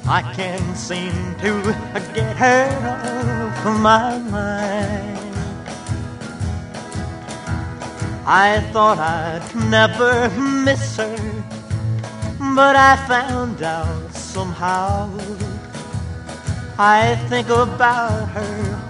I can't seem to get her off my mind. I thought I'd never miss her, but I found out somehow. I think about her